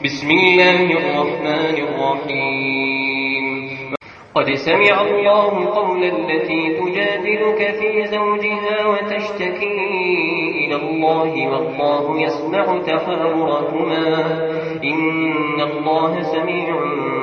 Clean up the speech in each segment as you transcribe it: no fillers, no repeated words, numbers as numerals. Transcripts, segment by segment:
بسم الله الرحمن الرحيم قد سمع الله قول التي تجادلك في زوجها وتشتكي إلى الله والله يسمع تحاوركما إن الله سميع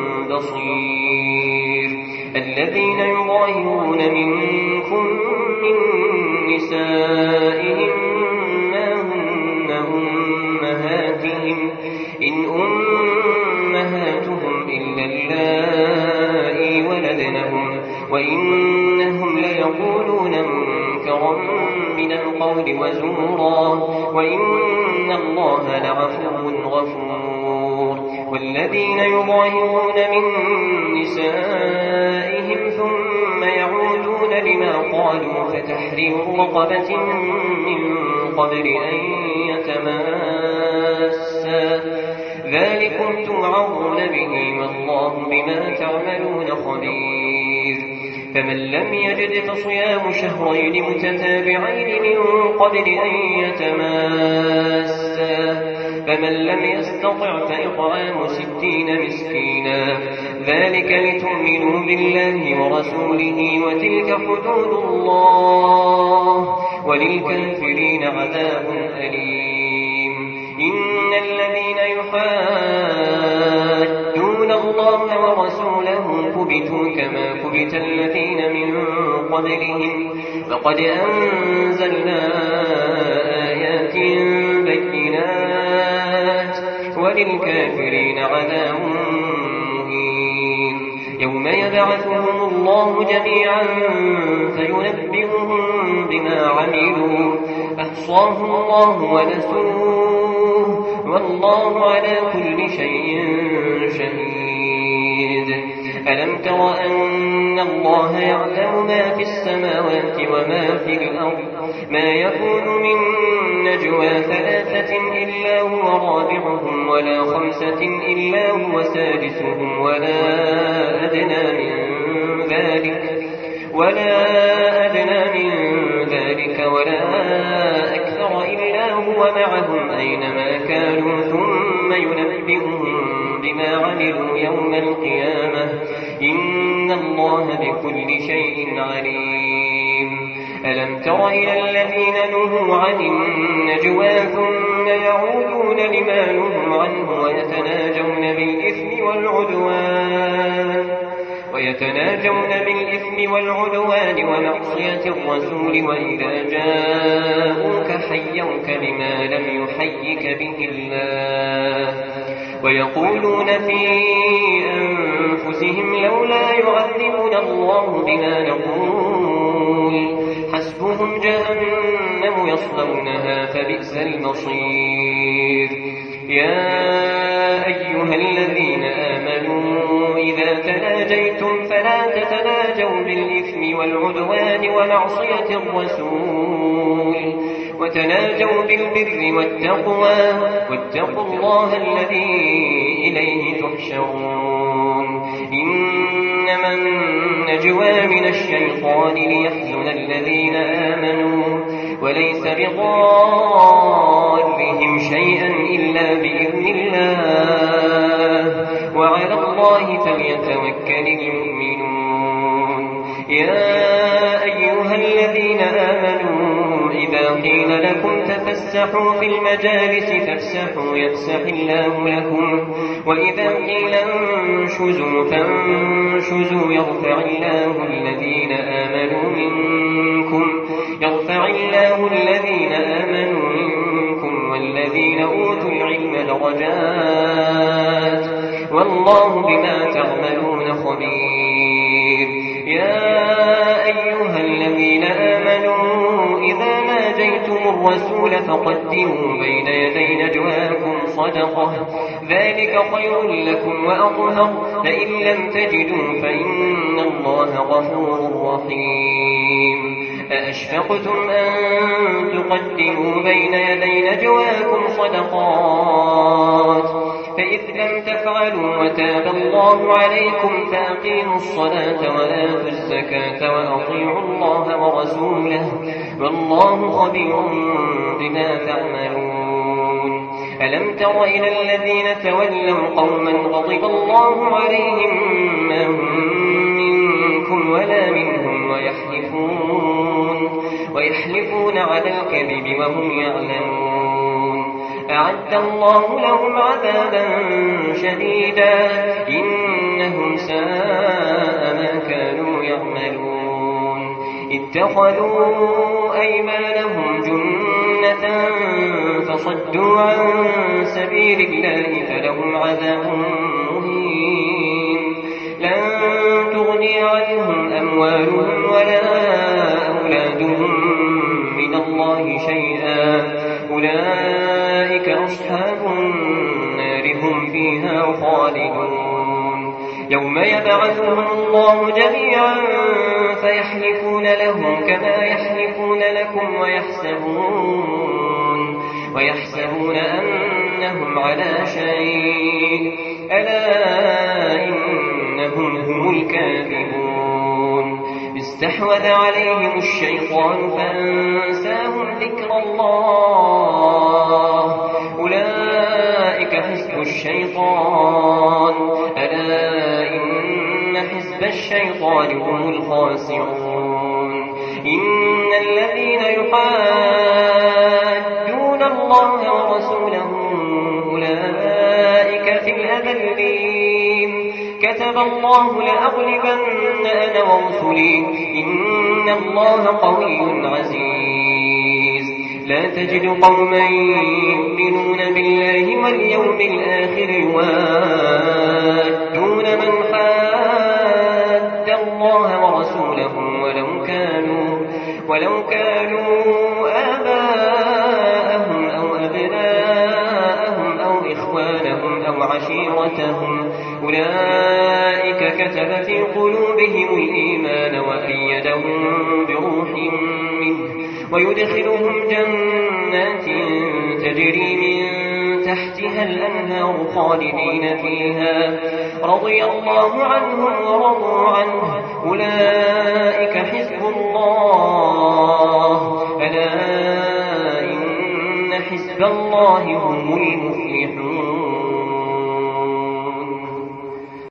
بصير الذين يظاهرون منكم من نسائهم ما هن أمهاتهم إن أمهاتهم إلا اللائي ولدنهم وإنهم ليقولون منكرا من القول وزورا وإن الله لعفو غفور والذين يظاهرون من نسائهم ثم يعودون لما قالوا فتحرير رقبة من قبل أن يتماسا ذلكم توعظون به والله بما تعملون خبير فمن لم يجد فصيام شهرين متتابعين من قبل أن يتماسا فمن لم يستطع فإطعام 60 مسكينا ذلك لتؤمنوا بالله ورسوله وتلك حدود الله وللكافرين عذاب أليم إن الذين يحادون الله ورسوله كبتوا كما كبت الذين من قبلهم فقد أنزلنا آيات بينات وللكافرين عذاب مهين يوم يبعثهم الله جميعا فينبئهم بما عملوا أحصاه الله ونسوه والله على كل شيء شهيد ألم تر أن الله يعلم ما في السماوات وما في الأرض ما يكون من نجوى 3 إلا هو رابعهم ولا 5 إلا هو سادسهم ولا أدنى من ذلك ولا أكثر إلا هو معهم أينما كانوا ثم ينبئهم بما عملوا يوم القيامة إن الله بكل شيء عليم ألم تر إلى الذين نهوا عن النجوى ثم يعودون لما نهوا عنه ويتناجون بالإثم ومعصية الرسول وإذا جاءوك حيوك بما لم يحيك به الله ويقولون في أنفسهم لولا يعذبنا الله بما نقول حسبهم جهنم يصلونها فبئس المصير يا أيها الذين آمنوا إذا تناجيتم فلا تتناجوا بالإثم والعدوان ومعصية الرسول وتناجوا بالبر والتقوى واتقوا الله الذي إليه تحشرون إنما النجوى من الشيطان ليحزن الذين آمنوا وليس بضارهم شيئا إلا بإذن الله وعلى الله فليتوكل المؤمنون يا أيها الذين آمنوا إذا قيل لكم تفسحوا في المجالس فافسحوا يفسح الله لكم وإذا قيل انشزوا فانشزوا يرفع الله الذين آمنوا منكم والذين أوتوا العلم درجات والله بما تعملون خبير يا أيها الذين آمنوا إذا ناجيتم الرسول فقدموا بين يدي نجواكم صدقة ذلك خير لكم وأطهر فإن لم تجدوا فإن الله غفور رحيم أأشفقتم أن تقدموا بين يدي نجواكم صدقات فإذ لم تفعلوا وتاب الله عليكم فأقيموا الصلاة وآتوا الزكاة وأطيعوا الله ورسوله والله خبير بما تعملون ألم تر إلى الذين تولوا قوما غضب الله عليهم ما هم منكم ولا منهم ويحلفون على الكذب وهم يعلمون أعد الله لهم عذابا شديدا إنهم ساء ما كانوا يعملون اتخذوا أيمانهم جنة فصدوا عن سبيل الله فلهم عذاب مهين لن تغني عنهم أموالهم ولا أولادهم من الله شيئا أولئك أصحاب النار هم فيها خالدون يوم يبعثهم الله جميعا فيحلفون له كما يحلفون لكم ويحسبون أنهم على شيء ألا إنهم هم الكاذبون استحوذ عليهم الشيطان فأنساهم ذكر الله أولئك حزب الشيطان ألا إن حزب الشيطان هم الخاسرون إن الذين يحادون الله ورسوله أولئك في الأذلين كتب الله لأغلبن أنا ورسلي إن الله قوي عزيز لا تجد قوما يؤمنون بالله واليوم الآخر يوادون من حاد الله ورسوله ولو كانوا آباءهم أو أبناءهم أو إخوانهم أو عشيرتهم أولئك كتب في قلوبهم الإيمان وأيدهم بروح منه ويدخلهم جنات تجري من تحتها الأنهار خالدين فيها رضي الله عنهم ورضوا عنه أولئك حزب الله ألا إن حزب الله هم المفلحون